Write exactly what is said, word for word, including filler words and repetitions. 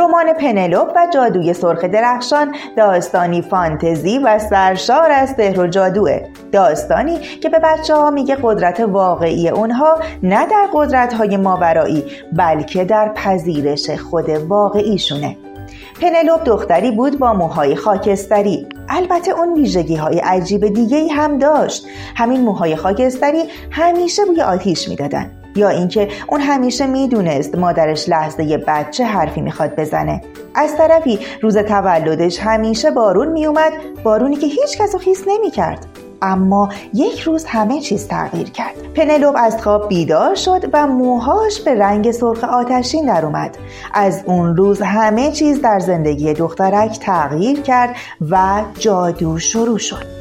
رمان پنلوپ و جادوی سرخ درخشان داستانی فانتزی و سرشار از سحر و جادوه. داستانی که به بچه ها میگه قدرت واقعی اونها نه در قدرت های ماورایی بلکه در پذیرش خود واقعیشونه. پنلوپ دختری بود با موهای خاکستری. البته اون ویژگی های عجیب دیگه‌ای هم داشت. همین موهای خاکستری همیشه بوی آتیش میدادن، یا اینکه اون همیشه میدونست مادرش لحظه بچه حرفی میخواد بزنه. از طرفی روز تولدش همیشه بارون میومد، بارونی که هیچ کس رو خیس نمیکرد. اما یک روز همه چیز تغییر کرد. پنلوپ از خواب بیدار شد و موهاش به رنگ سرخ آتشین در اومد. از اون روز همه چیز در زندگی دخترک تغییر کرد و جادو شروع شد.